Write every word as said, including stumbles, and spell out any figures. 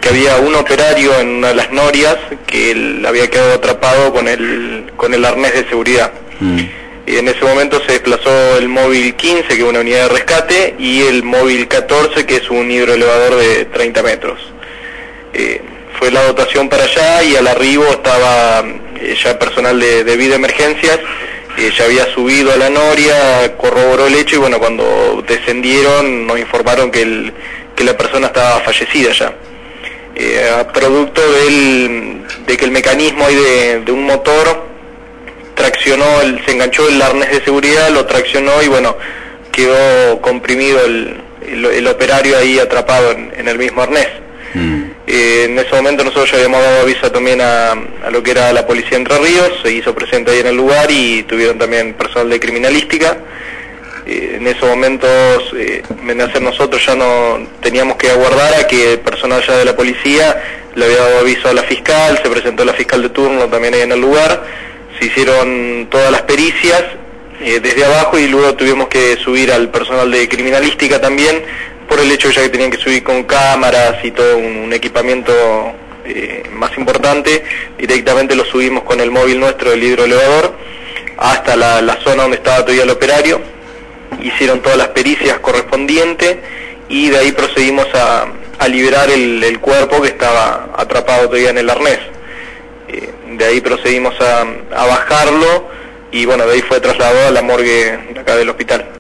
que había un operario en una de las norias que él había quedado atrapado con el, con el arnés de seguridad. Mm. Y en ese momento se desplazó el móvil quince, que es una unidad de rescate, y el móvil catorce, que es un hidroelevador de treinta metros. Eh, fue la dotación para allá, y al arribo estaba eh, ya personal de, de vida emergencias. Eh, ya había subido a la noria, corroboró el hecho, y bueno, cuando descendieron nos informaron que, el, que la persona estaba fallecida ya. Eh, a producto del, de que el mecanismo ahí de, de un motor traccionó, el, se enganchó el arnés de seguridad, lo traccionó y bueno, quedó comprimido el, el, el operario ahí atrapado en, en el mismo arnés. Mm. Eh, en ese momento nosotros ya habíamos dado aviso también a, a lo que era la policía de Entre Ríos, se hizo presente ahí en el lugar y tuvieron también personal de criminalística. Eh, en esos momentos, eh, en hacer nosotros ya no teníamos que aguardar a que el personal ya de la policía le había dado aviso a la fiscal, se presentó la fiscal de turno también ahí en el lugar, se hicieron todas las pericias eh, desde abajo y luego tuvimos que subir al personal de criminalística también, por el hecho ya que tenían que subir con cámaras y todo un, un equipamiento eh, más importante. Directamente lo subimos con el móvil nuestro del hidroelevador hasta la, la zona donde estaba todavía el operario. Hicieron todas las pericias correspondientes y de ahí procedimos a, a liberar el, el cuerpo que estaba atrapado todavía en el arnés. Eh, de ahí procedimos a, a bajarlo y bueno, de ahí fue trasladado a la morgue de acá del hospital.